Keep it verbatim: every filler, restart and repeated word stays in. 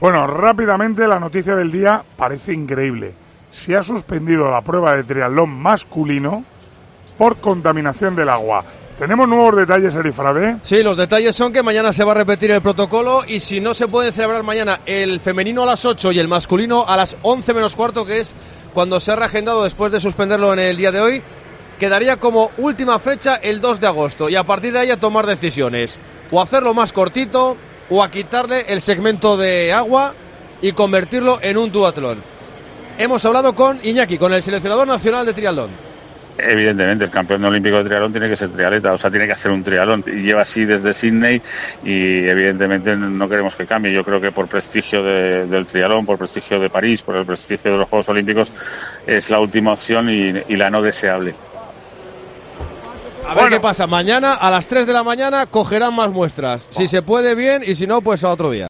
Bueno, rápidamente la noticia del día parece increíble. Se ha suspendido la prueba de triatlón masculino por contaminación del agua. ¿Tenemos nuevos detalles, Erifrade? Sí, los detalles son que mañana se va a repetir el protocolo y si no se puede celebrar mañana el femenino a las ocho y el masculino a las once menos cuarto, que es cuando se ha reagendado después de suspenderlo en el día de hoy, quedaría como última fecha el dos de agosto y a partir de ahí a tomar decisiones. O hacerlo más cortito o a quitarle el segmento de agua y convertirlo en un duatlón. Hemos hablado con Iñaki, con el seleccionador nacional de triatlón. Evidentemente, el campeón olímpico de triatlón tiene que ser triatleta, o sea, tiene que hacer un triatlón. Y lleva así desde Sydney y evidentemente no queremos que cambie. Yo creo que por prestigio de, del triatlón, por prestigio de París, por el prestigio de los Juegos Olímpicos, es la última opción y, y la no deseable. A ver bueno. qué pasa. Mañana a las tres de la mañana cogerán más muestras. Si se puede bien y si no, pues a otro día.